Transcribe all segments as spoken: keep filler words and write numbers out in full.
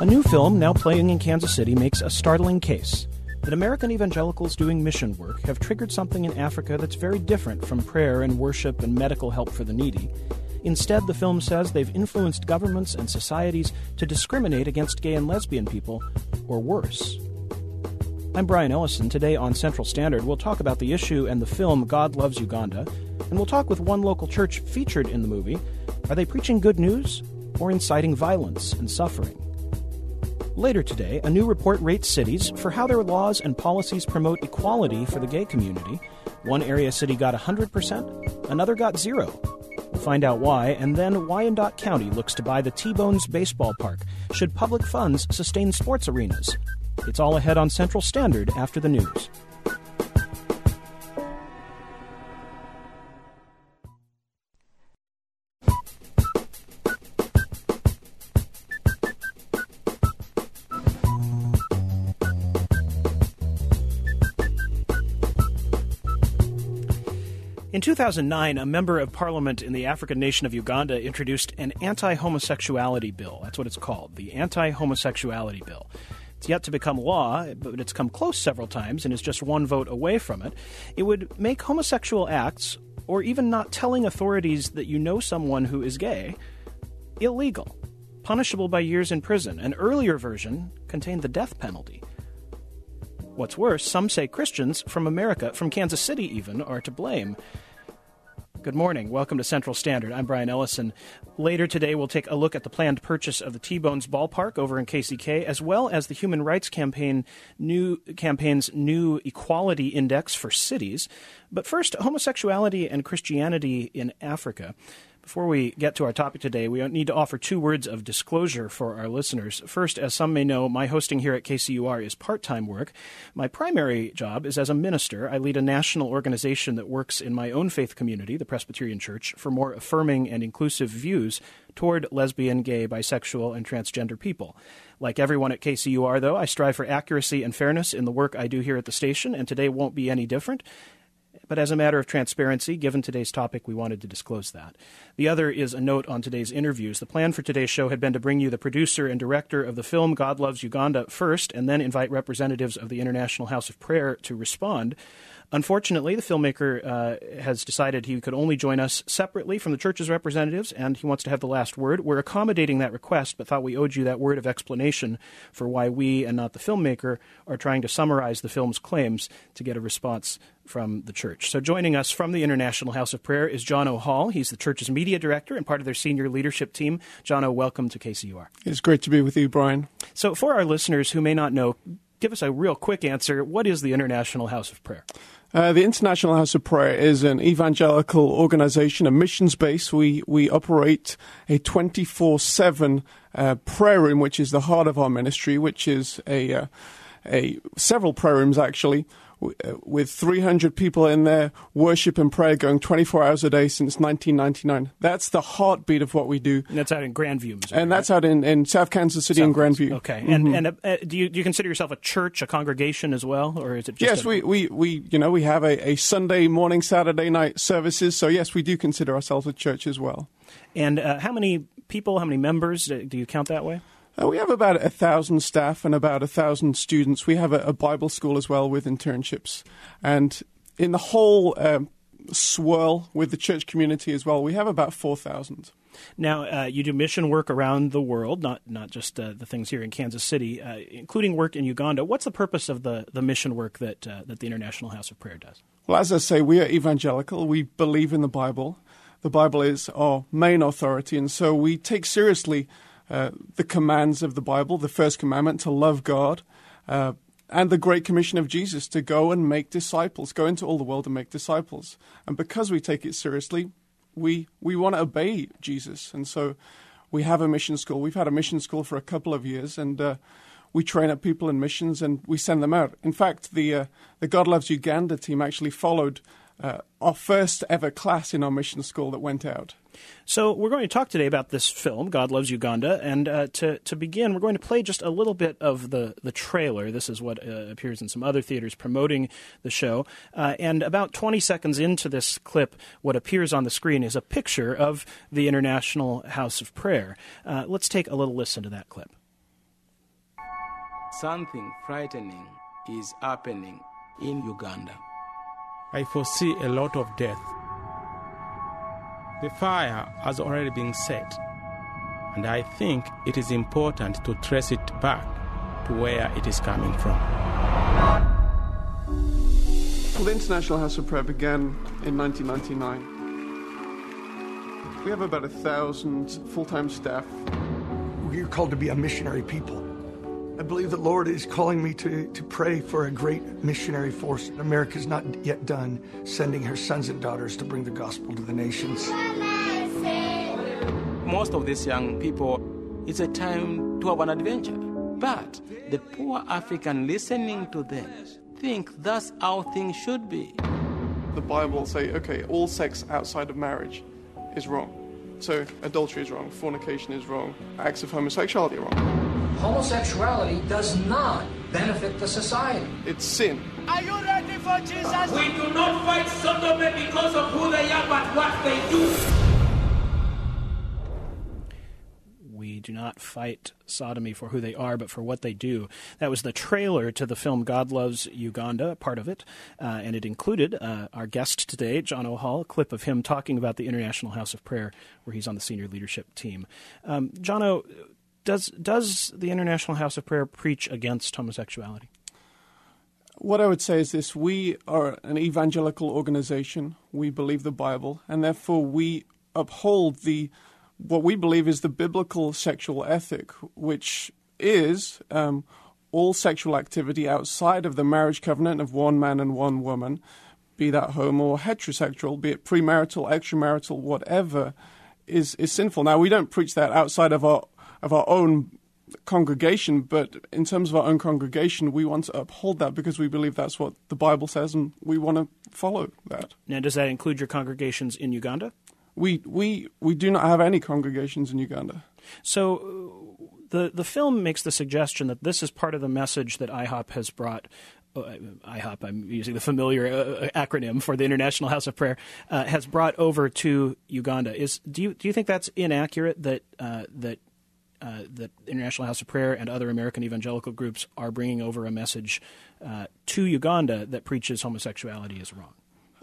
A new film now playing in Kansas City makes a startling case that American evangelicals doing mission work have triggered something in Africa that's very different from prayer and worship and medical help for the needy. Instead, the film says they've influenced governments and societies to discriminate against gay and lesbian people, or worse. I'm Brian Ellison. Today on Central Standard, we'll talk about the issue and the film God Loves Uganda, and we'll talk with one local church featured in the movie. Are they preaching good news or inciting violence and suffering? Later today, a new report rates cities for how their laws and policies promote equality for the gay community. One area city got one hundred percent, another got zero. We'll find out why, and then Wyandotte County looks to buy the T-Bones baseball park. Should public funds sustain sports arenas? It's all ahead on Central Standard after the news. In two thousand nine, a member of parliament in the African nation of Uganda introduced an anti-homosexuality bill. That's what it's called, the anti-homosexuality bill. It's yet to become law, but it's come close several times and is just one vote away from it. It would make homosexual acts, or even not telling authorities that you know someone who is gay, illegal, punishable by years in prison. An earlier version contained the death penalty. What's worse, some say Christians from America, from Kansas City even, are to blame. Good morning. Welcome to Central Standard. I'm Brian Ellison. Later today, we'll take a look at the planned purchase of the T-Bones ballpark over in K C K, as well as the Human Rights Campaign new campaign's new equality index for cities. But first, homosexuality and Christianity in Africa. Before we get to our topic today, we need to offer two words of disclosure for our listeners. First, as some may know, my hosting here at K C U R is part-time work. My primary job is as a minister. I lead a national organization that works in my own faith community, the Presbyterian Church, for more affirming and inclusive views toward lesbian, gay, bisexual, and transgender people. Like everyone at K C U R, though, I strive for accuracy and fairness in the work I do here at the station, and today won't be any different. But as a matter of transparency, given today's topic, we wanted to disclose that. The other is a note on today's interviews. The plan for today's show had been to bring you the producer and director of the film God Loves Uganda first, and then invite representatives of the International House of Prayer to respond. Unfortunately, the filmmaker uh, has decided he could only join us separately from the church's representatives, and he wants to have the last word. We're accommodating that request, but thought we owed you that word of explanation for why we, and not the filmmaker, are trying to summarize the film's claims to get a response from the church. So joining us from the International House of Prayer is John O'Hall. He's the church's media director and part of their senior leadership team. John O, welcome to K C U R. It's great to be with you, Brian. So for our listeners who may not know, give us a real quick answer. What is the International House of Prayer? Uh, the International House of Prayer is an evangelical organization, a missions base. We we operate a twenty-four seven uh, prayer room, which is the heart of our ministry, which is a uh, a several prayer rooms actually, with three hundred people in there, worship and prayer going twenty-four hours a day since nineteen ninety-nine. That's the heartbeat of what we do. And that's out in Grandview, Missouri. And that's right? out in, in South Kansas City South and Grandview. Okay. Mm-hmm. And and uh, do you do you consider yourself a church, a congregation as well, or is it just Yes, a... we, we, we you know we have a, a Sunday morning, Saturday night services. So yes, we do consider ourselves a church as well. And uh, how many people, how many members do you count that way? Uh, we have about a thousand staff and about a thousand students. We have a, a Bible school as well with internships. And in the whole um, swirl with the church community as well, we have about four thousand. Now, uh, you do mission work around the world, not not just uh, the things here in Kansas City, uh, including work in Uganda. What's the purpose of the, the mission work that uh, that the International House of Prayer does? Well, as I say, we are evangelical. We believe in the Bible. The Bible is our main authority, and so we take seriously Uh, the commands of the Bible, the first commandment to love God, uh, and the Great Commission of Jesus to go and make disciples, go into all the world and make disciples. And because we take it seriously, we we want to obey Jesus. And so we have a mission school. We've had a mission school for a couple of years, and uh, we train up people in missions and we send them out. In fact, the uh, the God Loves Uganda team actually followed uh, our first ever class in our mission school that went out. So we're going to talk today about this film, God Loves Uganda, and uh, to, to begin, we're going to play just a little bit of the, the trailer. This is what uh, appears in some other theaters promoting the show. Uh, and about twenty seconds into this clip, what appears on the screen is a picture of the International House of Prayer. Uh, let's take a little listen to that clip. Something frightening is happening in Uganda. I foresee a lot of death. The fire has already been set, and I think it is important to trace it back to where it is coming from. Well, the International House of Prayer began in nineteen ninety-nine. We have about a thousand full-time staff. We're called to be a missionary people. I believe the Lord is calling me to, to pray for a great missionary force. America's not yet done sending her sons and daughters to bring the gospel to the nations. Most of these young people, it's a time to have an adventure. But the poor African listening to them think that's how things should be. The Bible will say, okay, all sex outside of marriage is wrong. So adultery is wrong, fornication is wrong, acts of homosexuality are wrong. Homosexuality does not benefit the society. It's sin. Are you ready for Jesus? We do not fight sodomy because of who they are, but what they do. We do not fight sodomy for who they are, but for what they do. That was the trailer to the film God Loves Uganda, part of it, uh, and it included uh, our guest today, John O'Hall, a clip of him talking about the International House of Prayer, where he's on the senior leadership team. Um, John O., does, does the International House of Prayer preach against homosexuality? What I would say is this: we are an evangelical organization. We believe the Bible, and therefore we uphold the what we believe is the biblical sexual ethic, which is um, all sexual activity outside of the marriage covenant of one man and one woman, be that homo or heterosexual, be it premarital, extramarital, whatever, is, is sinful. Now, we don't preach that outside of our of our own congregation, but in terms of our own congregation, we want to uphold that because we believe that's what the Bible says, and we want to follow that. Now, does that include your congregations in Uganda? We we we do not have any congregations in Uganda. So uh, the the film makes the suggestion that this is part of the message that I HOP has brought. Uh, I HOP, I'm using the familiar uh, acronym for the International House of Prayer, uh, has brought over to Uganda. Is do you do you think that's inaccurate that uh, that uh, that International House of Prayer and other American evangelical groups are bringing over a message uh, to Uganda that preaches homosexuality is wrong?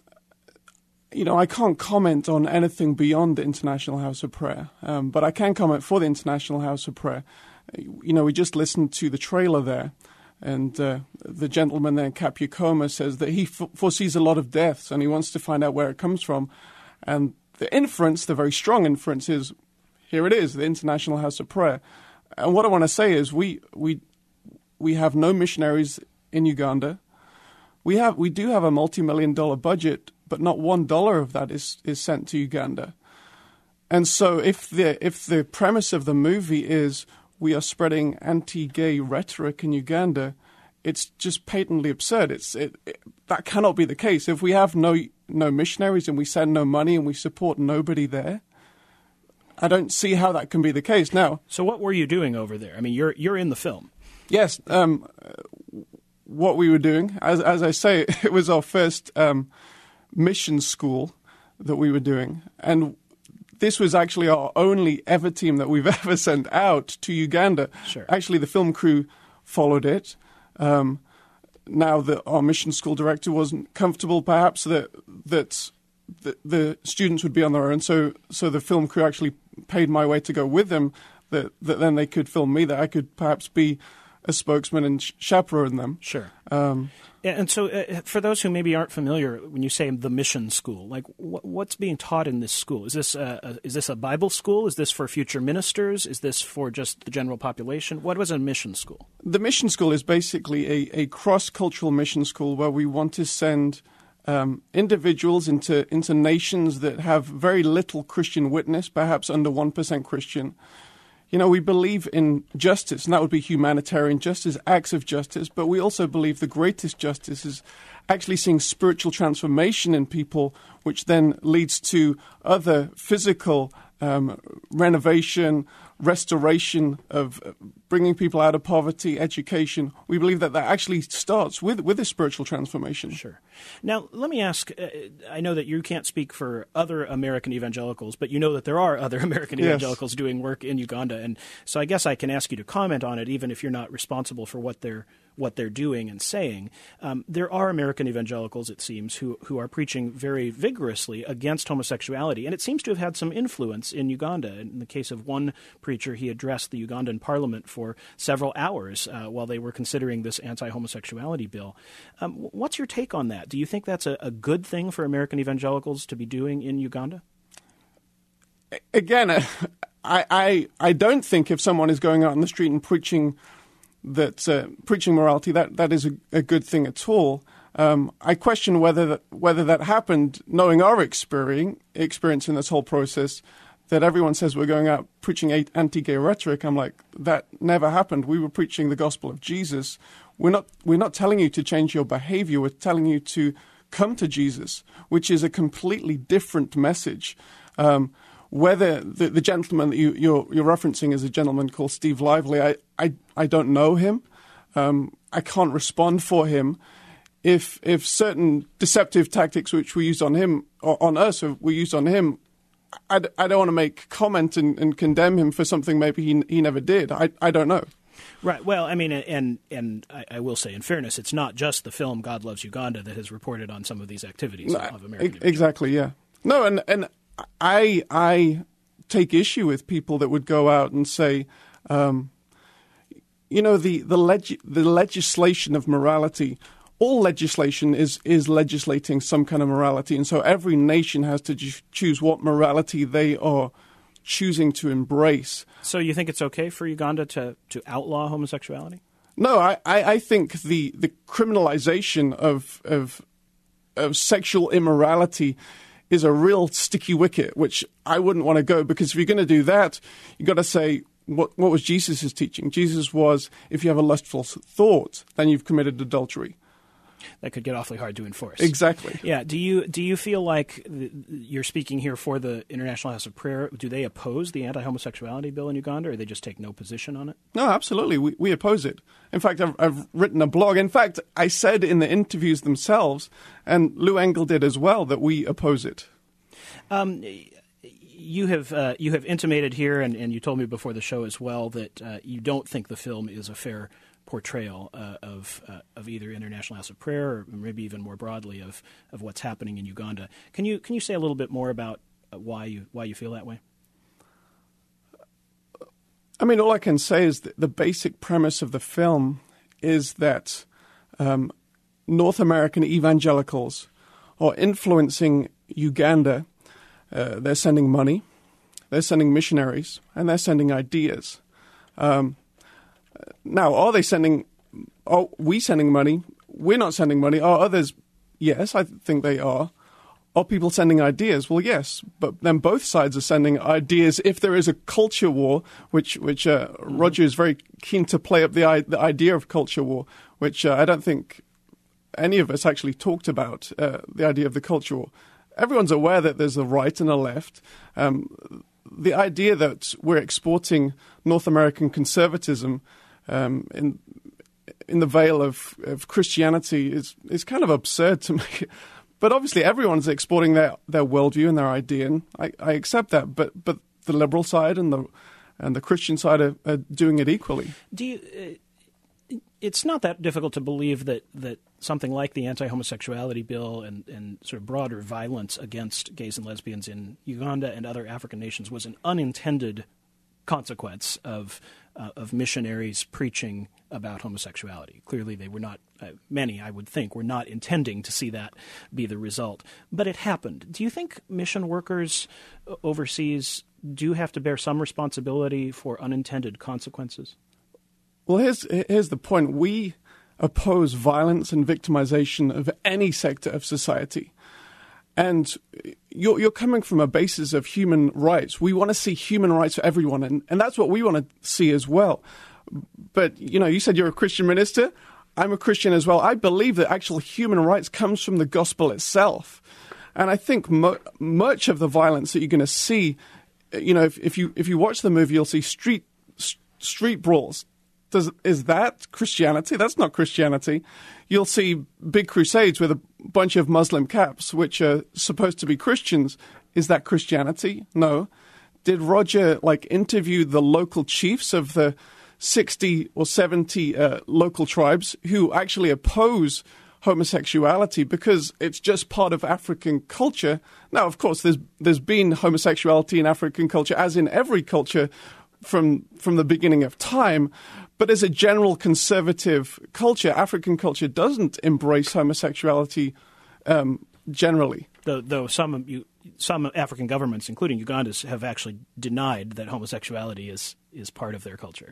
You know, I can't comment on anything beyond the International House of Prayer, um, but I can comment for the International House of Prayer. You know, we just listened to the trailer there, and uh, the gentleman there, Capukoma, says that he f- foresees a lot of deaths, and he wants to find out where it comes from. And the inference, the very strong inference, is here it is, the International House of Prayer. And what I want to say is we we we have no missionaries in Uganda. We have we do have a multi-million dollar budget, but not one dollar of that is, is sent to Uganda. And so if the if the premise of the movie is we are spreading anti-gay rhetoric in Uganda, it's just patently absurd. It's it, it, that cannot be the case. If we have no no missionaries and we send no money and we support nobody there, I don't see how that can be the case. Now, so what were you doing over there? I mean, you're you're in the film. Yes, um, what we were doing, as as I say, it was our first um, mission school that we were doing, and this was actually our only ever team that we've ever sent out to Uganda. Sure. Actually, the film crew followed it. Um, now that our mission school director wasn't comfortable, perhaps that that the, the students would be on their own, so so the film crew actually paid my way to go with them. That that then they could film me. That I could perhaps be a spokesman and sh- chaperone them. Sure. Um, and so uh, for those who maybe aren't familiar, when you say the mission school, like wh- what's being taught in this school? Is this a, a, is this a Bible school? Is this for future ministers? Is this for just the general population? What was a mission school? The mission school is basically a, a cross-cultural mission school where we want to send um, individuals into, into nations that have very little Christian witness, perhaps under one percent Christian. You know, we believe in justice, and that would be humanitarian justice, acts of justice, but we also believe the greatest justice is actually seeing spiritual transformation in people, which then leads to other physical um, renovation, restoration of bringing people out of poverty, education. We believe that that actually starts with, with a spiritual transformation. Sure. Now, let me ask, uh, I know that you can't speak for other American evangelicals, but you know that there are other American evangelicals yes. doing work in Uganda. And so I guess I can ask you to comment on it, even if you're not responsible for what they're what they're doing and saying. Um, there are American evangelicals, it seems, who, who are preaching very vigorously against homosexuality. And it seems to have had some influence in Uganda. In the case of one preacher, he addressed the Ugandan parliament for several hours uh, while they were considering this anti-homosexuality bill. Um, what's your take on that? Do you think that's a, a good thing for American evangelicals to be doing in Uganda? Again, I, I, I don't think if someone is going out on the street and preaching that uh, preaching morality, that, that is a, a good thing at all. Um, I question whether that, whether that happened, knowing our experience, experience in this whole process, that everyone says we're going out preaching anti-gay rhetoric. I'm like, that never happened. We were preaching the gospel of Jesus. We're not, we're not telling you to change your behavior. We're telling you to come to Jesus, which is a completely different message. Um, Whether the, the gentleman that you, you're, you're referencing is a gentleman called Steve Lively, I, I, I don't know him. Um, I can't respond for him. If if certain deceptive tactics which were used on him, or on us, were used on him, I, I don't want to make comment and, and condemn him for something maybe he he never did. I, I don't know. Right. Well, I mean, and and I, I will say, in fairness, it's not just the film God Loves Uganda that has reported on some of these activities no, of American. Exactly. Yeah. No, and and. I I take issue with people that would go out and say, um, you know, the the, leg- the legislation of morality. All legislation is is legislating some kind of morality, and so every nation has to ju- choose what morality they are choosing to embrace. So you think it's okay for Uganda to, to outlaw homosexuality? No, I, I, I think the the criminalization of of of sexual immorality is a real sticky wicket, which I wouldn't want to go, because if you're going to do that, you've got to say, what, what was Jesus' teaching? Jesus was, if you have a lustful thought, then you've committed adultery. That could get awfully hard to enforce. Exactly. Yeah. Do you do you feel like th- you're speaking here for the International House of Prayer? Do they oppose the anti-homosexuality bill in Uganda, or they just take no position on it? No, absolutely. We we oppose it. In fact, I've, I've written a blog. In fact, I said in the interviews themselves, and Lou Engle did as well, that we oppose it. Um, you have uh, you have intimated here, and, and you told me before the show as well, that uh, you don't think the film is a fair portrayal uh, of uh, of either International House of Prayer, or maybe even more broadly of, of what's happening in Uganda. Can you can you say a little bit more about uh, why you why you feel that way? I mean, all I can say is that the basic premise of the film is that um, North American evangelicals are influencing Uganda. Uh, they're sending money, they're sending missionaries, and they're sending ideas. Um, Now, are they sending, are we sending money? We're not sending money. Are others? Yes, I think they are. Are people sending ideas? Well, yes, but then both sides are sending ideas. If there is a culture war, which which uh, Roger is very keen to play up the, the idea of culture war, which uh, I don't think any of us actually talked about, uh, the idea of the culture war. Everyone's aware that there's a right and a left. Um, the idea that we're exporting North American conservatism Um, in in the veil of, of Christianity is is kind of absurd to me. But obviously everyone's exporting their, their worldview and their idea, and I, I accept that. But but the liberal side and the and the Christian side are, are doing it equally. Do you? Uh, it's not that difficult to believe that, that something like the anti-homosexuality bill and, and sort of broader violence against gays and lesbians in Uganda and other African nations was an unintended consequence of uh, of missionaries preaching about homosexuality. Clearly, they were not, uh, many, I would think, were not intending to see that be the result. But it happened. Do you think mission workers overseas do have to bear some responsibility for unintended consequences? Well, here's here's the point. We oppose violence and victimization of any sector of society. And you're, you're coming from a basis of human rights. We want to see human rights for everyone, and, and that's what we want to see as well. But, you know, you said you're a Christian minister. I'm a Christian as well. I believe that actual human rights comes from the gospel itself. And I think mo- much of the violence that you're going to see you know, if, if you if you watch the movie, you'll see street st- street brawls. Does is that Christianity? That's not Christianity. You'll see big crusades with a bunch of Muslim caps, which are supposed to be Christians. Is that Christianity? No. Did Roger like interview the local chiefs of the sixty or seventy uh, local tribes who actually oppose homosexuality because it's just part of African culture? Now, of course, there's there's been homosexuality in African culture, as in every culture from from the beginning of time. But as a general conservative culture, African culture doesn't embrace homosexuality um, generally. Though, though some you, some African governments, including Uganda's, have actually denied that homosexuality is is part of their culture,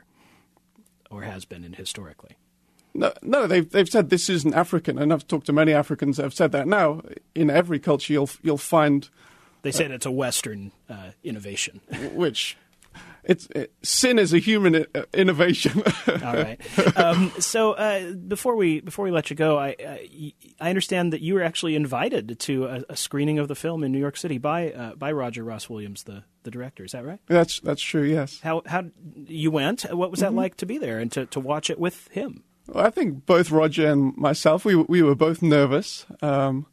or has been in historically. No, no, they've they've said this isn't African, and I've talked to many Africans that have said that. Now, in every culture, you'll you'll find they said uh, it's a Western uh, innovation, which. It's it, sin is a human I- innovation. All right. Um, so uh, before we before we let you go, I I, I understand that you were actually invited to a, a screening of the film in New York City by uh, by Roger Ross Williams, the, the director. Is that right? That's that's true. Yes. How how you went? What was that mm-hmm. like to be there and to, to watch it with him? Well, I think both Roger and myself, we we were both nervous. Um,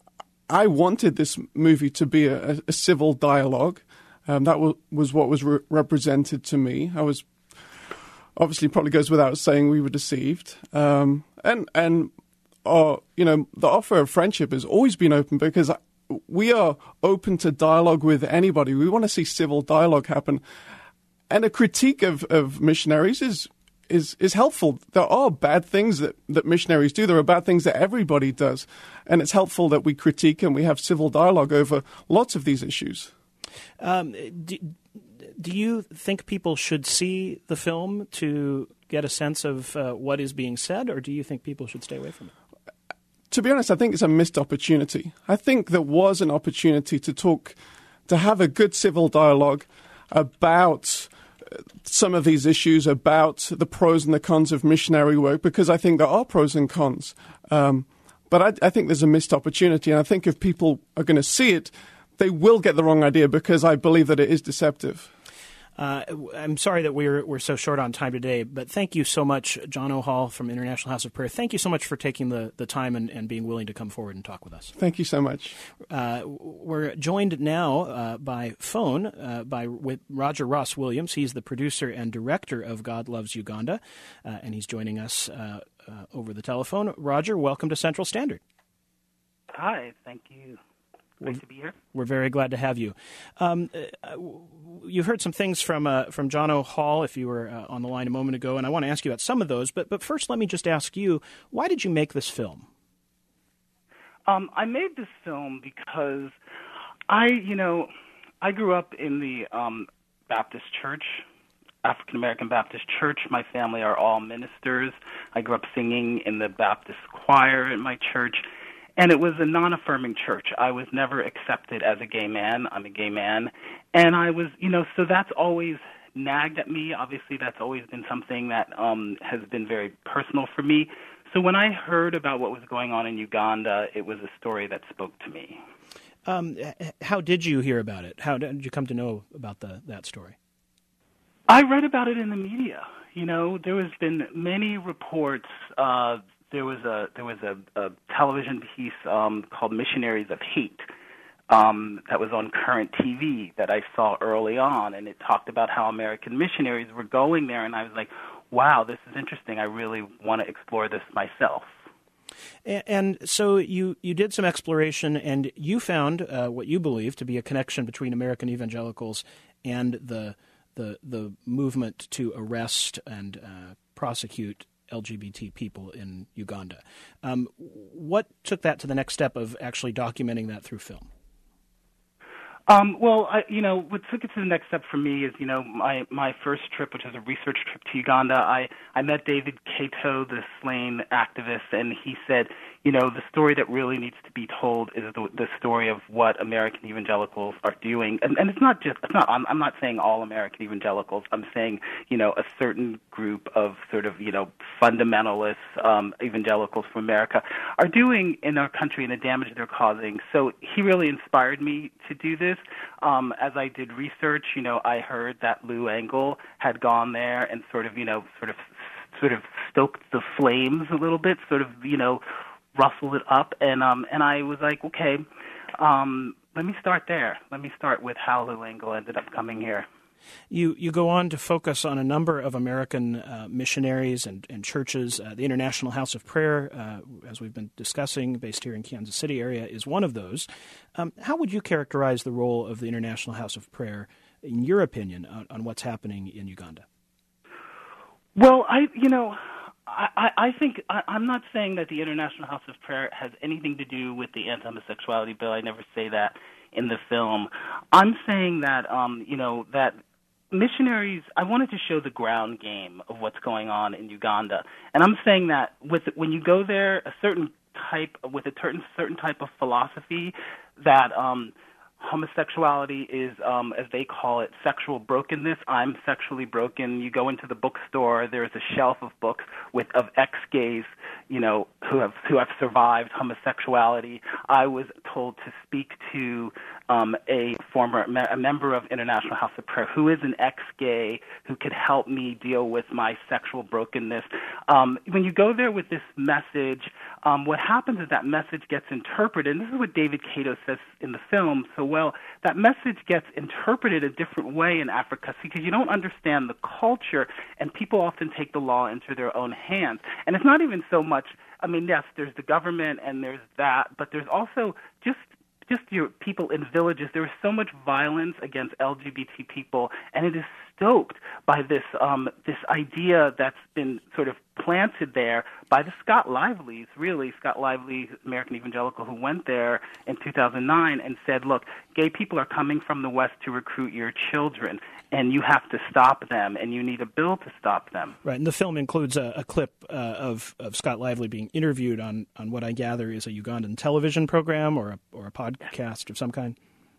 I wanted this movie to be a, a civil dialogue. Um, that w- was what was re- represented to me. I was obviously probably goes without saying we were deceived, um, and and our, you know the offer of friendship has always been open because we are open to dialogue with anybody. We want to see civil dialogue happen, and a critique of, of missionaries is is is helpful. There are bad things that, that missionaries do. There are bad things that everybody does, and it's helpful that we critique and we have civil dialogue over lots of these issues. Um, do, do you think people should see the film to get a sense of uh, what is being said, or do you think people should stay away from it? To be honest, I think it's a missed opportunity. I think there was an opportunity to talk, to have a good civil dialogue about some of these issues, about the pros and the cons of missionary work, because I think there are pros and cons. Um, but I, I think there's a missed opportunity, and I think if people are going to see it, they will get the wrong idea because I believe that it is deceptive. Uh, I'm sorry that we're we're so short on time today, but thank you so much, John O'Hall from International House of Prayer. Thank you so much for taking the, the time and, and being willing to come forward and talk with us. Thank you so much. Uh, we're joined now uh, by phone uh, by with Roger Ross Williams. He's the producer and director of God Loves Uganda, uh, and he's joining us uh, uh, over the telephone. Roger, welcome to Central Standard. Hi, thank you. Great to be here. We're very glad to have you. Um, uh, you've heard some things from uh, from John O'Hall, if you were uh, on the line a moment ago, and I want to ask you about some of those. But but first, let me just ask you, why did you make this film? Um, I made this film because I, you know, I grew up in the um, Baptist church, African American Baptist church. My family are all ministers. I grew up singing in the Baptist choir in my church. And it was a non-affirming church. I was never accepted as a gay man. I'm a gay man. And I was, you know, so that's always nagged at me. Obviously, that's always been something that um, has been very personal for me. So when I heard about what was going on in Uganda, it was a story that spoke to me. Um, how did you hear about it? How did you come to know about the, that story? I read about it in the media. You know, there has been many reports. Uh, There was a there was a, a television piece um, called Missionaries of Hate um, that was on Current T V that I saw early on, and it talked about how American missionaries were going there, and I was like, wow, this is interesting. I really want to explore this myself. And, and so you, you did some exploration, and you found uh, what you believe to be a connection between American evangelicals and the the the movement to arrest and uh, prosecute L G B T people in Uganda. Um, what took that to the next step of actually documenting that through film? Um, well, I, you know, what took it to the next step for me is, you know, my, my first trip, which was a research trip to Uganda, I, I met David Kato, the slain activist, and he said, you know, the story that really needs to be told is the, the story of what American evangelicals are doing. And, and it's not just, it's not, I'm, I'm not saying all American evangelicals. I'm saying, you know, a certain group of sort of, you know, fundamentalist um, evangelicals from America are doing in our country and the damage they're causing. So he really inspired me to do this. Um, as I did research, you know, I heard that Lou Engle had gone there and sort of, you know, sort of, sort of stoked the flames a little bit, sort of, you know, rustled it up, and um, and I was like, okay, um, let me start there. Let me start with how Lou Engle ended up coming here. You you go on to focus on a number of American uh, missionaries and, and churches. Uh, the International House of Prayer, uh, as we've been discussing, based here in Kansas City area, is one of those. Um, how would you characterize the role of the International House of Prayer, in your opinion, on, on what's happening in Uganda? Well, I, you know, I, I think I, I'm not saying that the International House of Prayer has anything to do with the anti-homosexuality bill. I never say that in the film. I'm saying that, um, you know, that missionaries, I wanted to show the ground game of what's going on in Uganda. And I'm saying that with when you go there, a certain type, with a certain, certain type of philosophy that um, homosexuality is, um, as they call it, sexual brokenness. I'm sexually broken. You go into the bookstore, there's a shelf of books with of ex-gays, you know, who have who have survived homosexuality. I was told to speak to um, a former a member of International House of Prayer who is an ex-gay who could help me deal with my sexual brokenness. Um, when you go there with this message, um, what happens is that message gets interpreted, and this is what David Cato says in the film so well, that message gets interpreted a different way in Africa because you don't understand the culture, and people often take the law into their own hands. And it's not even so much, I mean, yes, there's the government and there's that, but there's also just just your people in villages. There is so much violence against L G B T people, and it is stoked by this um, this idea that's been sort of planted there by the Scott Lively's, really, Scott Lively, American evangelical, who went there in two thousand nine and said, look, gay people are coming from the West to recruit your children, and you have to stop them, and you need a bill to stop them. Right, and the film includes a, a clip uh, of, of Scott Lively being interviewed on, on what I gather is a Ugandan television program or a, or a podcast of some kind.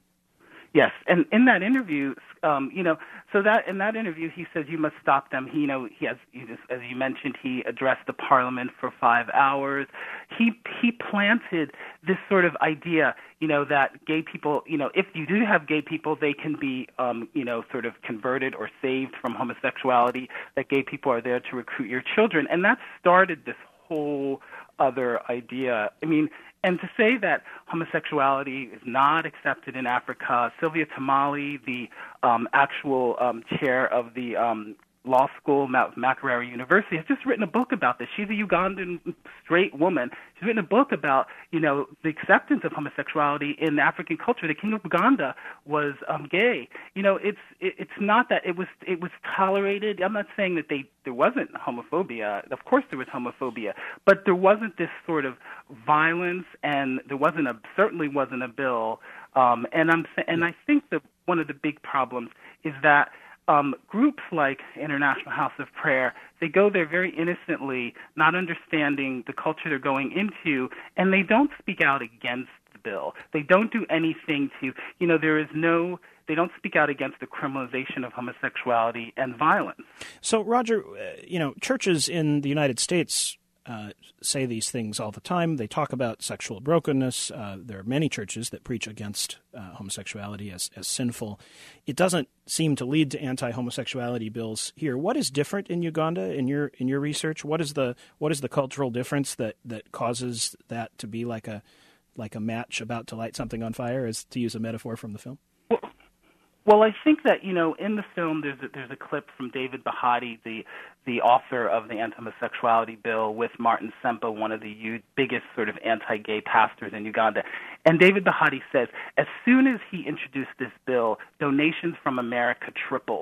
Yes, and in that interview, um, you know, so that in that interview, he says you must stop them. He, you know, he has, he just, as you mentioned, he addressed the parliament for five hours. He he planted this sort of idea, you know, that gay people, you know, if you do have gay people, they can be, um, you know, sort of converted or saved from homosexuality. That gay people are there to recruit your children, and that started this whole other idea. I mean. And to say that homosexuality is not accepted in Africa, Sylvia Tamale, the um, actual um, chair of the um, law school, Makerere University, has just written a book about this. She's a Ugandan straight woman. She's written a book about, you know, the acceptance of homosexuality in the African culture. The king of Uganda was um, gay. You know, it's it, it's not that it was it was tolerated. I'm not saying that they there wasn't homophobia. Of course, there was homophobia, but there wasn't this sort of violence, and there wasn't a certainly wasn't a bill. Um, and I'm and I think that one of the big problems is that. Um, groups like International House of Prayer, they go there very innocently, not understanding the culture they're going into, and they don't speak out against the bill. They don't do anything to, you know, there is no, they don't speak out against the criminalization of homosexuality and violence. So, Roger, uh, you know, churches in the United States Uh, say these things all the time. They talk about sexual brokenness. Uh, there are many churches that preach against uh, homosexuality as, as sinful. It doesn't seem to lead to anti-homosexuality bills here. What is different in Uganda in your in your research? What is the what is the cultural difference that, that causes that to be like a like a match about to light something on fire, as to use a metaphor from the film? Well, well I think that, you know, in the film there's a, there's a clip from David Bahati, the the author of the anti-homosexuality bill, with Martin Sempa, one of the u- biggest sort of anti-gay pastors in Uganda. And David Bahati says, as soon as he introduced this bill, donations from America tripled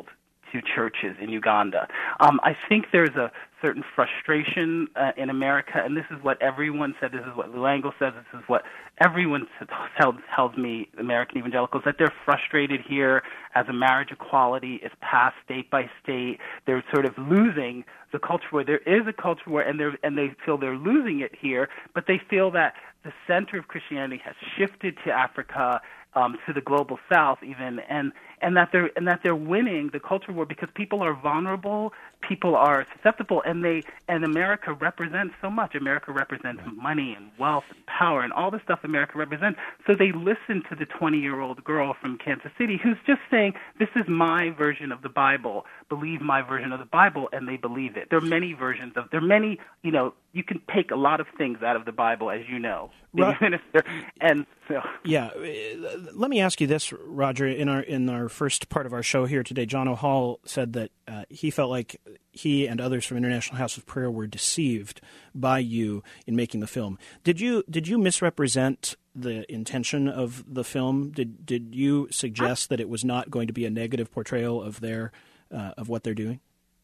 to churches in Uganda. Um, I think there's a certain frustration uh, in America, and this is what everyone said, this is what Lou Engle says, this is what everyone tells, tells me, American evangelicals, that they're frustrated here as a marriage equality is passed state by state. They're sort of losing the culture war. There is a culture war, and, they're, and they feel they're losing it here, but they feel that the center of Christianity has shifted to Africa, um, to the global south even, and and that they're and that they're winning the culture war because people are vulnerable, people are susceptible, and they and America represents so much. America represents money and wealth and power and all the stuff America represents. So they listen to the twenty-year-old girl from Kansas City who's just saying, "This is my version of the Bible. Believe my version of the Bible," and they believe it. There are many versions of. There are many. You know, you can take a lot of things out of the Bible, as you know, Right. minister, and so yeah. Let me ask you this, Roger. In our in our first part of our show here today, John O'Hall said that uh, he felt like he and others from International House of Prayer were deceived by you in making the film. Did you did you misrepresent the intention of the film? Did did you suggest that it was not going to be a negative portrayal of their uh, of what they're doing?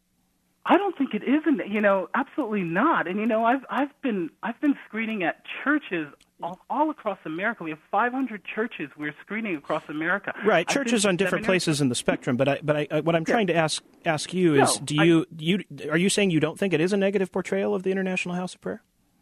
I don't think it isn't. You know, absolutely not. And you know, I've I've been I've been screening at churches all, all across America. We have five hundred churches we're screening across America. Right, churches on different places in the spectrum. But I, but I, what I'm trying to ask ask you is, No, do you you are you saying you don't think it is a negative portrayal of the International House of Prayer?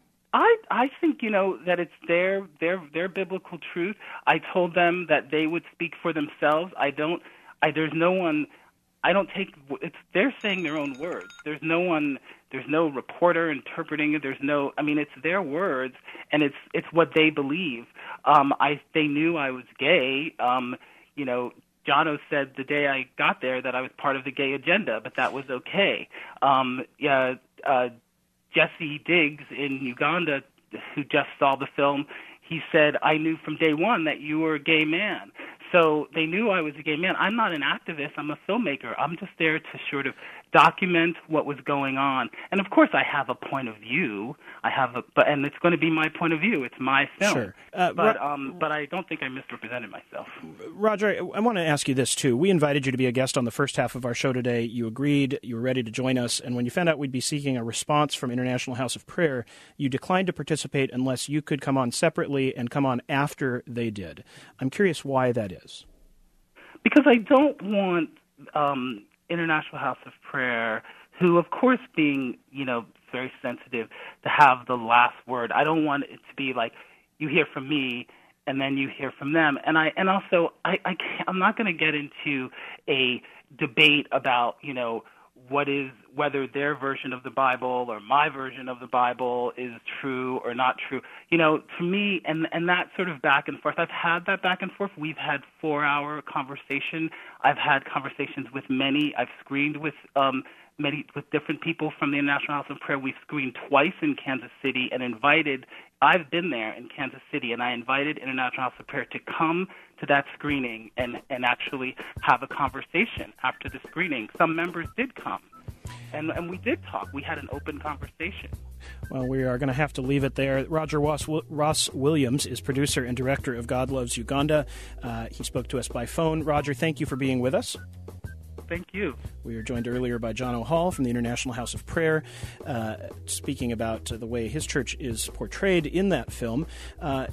I I think, you know, that it's their their their biblical truth. I told them that they would speak for themselves. I don't. I there's no one. I don't take it's they're saying their own words. There's no one there's no reporter interpreting it. There's no I mean it's their words and it's it's what they believe. Um I they knew I was gay. Um you know, Jono said the day I got there that I was part of the gay agenda, but that was okay. Um yeah uh Jesse Diggs in Uganda, who just saw the film, he said, "I knew from day one that you were a gay man." So they knew I was a gay man. I'm not an activist. I'm a filmmaker. I'm just there to sort of document what was going on. And of course, I have a point of view. I have a, but and it's going to be my point of view. It's my film. Sure. Uh, but Ro- um, but I don't think I misrepresented myself. Roger, I want to ask you this too. We invited you to be a guest on the first half of our show today. You agreed. You were ready to join us. And when you found out we'd be seeking a response from International House of Prayer, you declined to participate unless you could come on separately and come on after they did. I'm curious why that is. Because I don't want um, International House of Prayer, who, of course, being, you know, very sensitive, to have the last word. I don't want it to be like you hear from me and then you hear from them. And I and also I, I can't, I'm not going to get into a debate about, you know, what is whether their version of the Bible or my version of the Bible is true or not true. You know, to me, and and that sort of back and forth, I've had that back and forth. We've had four-hour conversation. I've had conversations with many. I've screened with um, many with different people from the International House of Prayer. We've screened twice in Kansas City and invited. I've been there in Kansas City, and I invited International House of Prayer to come to that screening and, and actually have a conversation after the screening. Some members did come, and, and we did talk. We had an open conversation. Well, we are going to have to leave it there. Roger Ross, Ross Williams is producer and director of God Loves Uganda. Uh, he spoke to us by phone. Roger, thank you for being with us. Thank you. We were joined earlier by John O'Hall from the International House of Prayer, uh, speaking about uh, the way his church is portrayed in that film. Uh,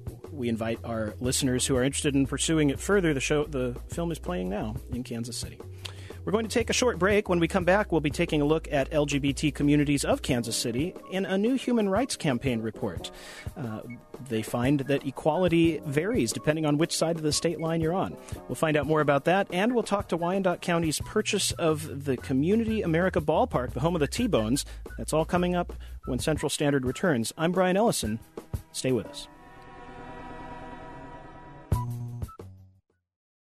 we invite our listeners who are interested in pursuing it further. The show, the film is playing now in Kansas City. We're going to take a short break. When we come back, we'll be taking a look at L G B T communities of Kansas City in a new Human Rights Campaign report. Uh, they find that equality varies depending on which side of the state line you're on. We'll find out more about that, and we'll talk to Wyandotte County's purchase of the Community America Ballpark, the home of the T-Bones. That's all coming up when Central Standard returns. I'm Brian Ellison. Stay with us.